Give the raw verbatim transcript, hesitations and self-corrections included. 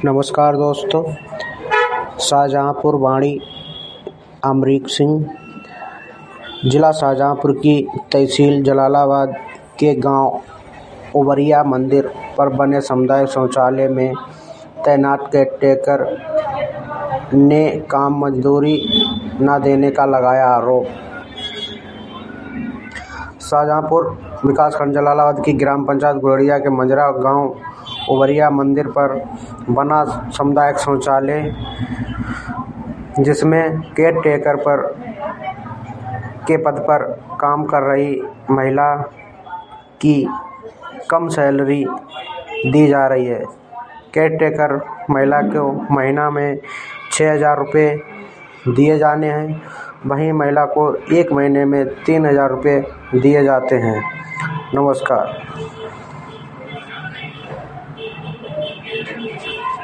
नमस्कार दोस्तों। शाहजहाँपुर वाणी अमरीक सिंह, जिला शाहजहाँपुर की तहसील जलालाबाद के गांव उबरिया मंदिर पर बने सामुदायिक शौचालय में तैनात केयरटेकर ने काम मजदूरी न देने का लगाया आरोप। शाहजहाँपुर विकासखंड जलालाबाद की ग्राम पंचायत गुड़रिया के मंजरा गांव उबरिया मंदिर पर बना सामुदायिक शौचालय, जिसमें केयरटेकर पर के पद पर काम कर रही महिला की कम सैलरी दी जा रही है। केयरटेकर महिला को महीना में छः हज़ार रुपये दिए जाने हैं, वहीं महिला को एक महीने में तीन हज़ार रुपये दिए जाते हैं। नमस्कार।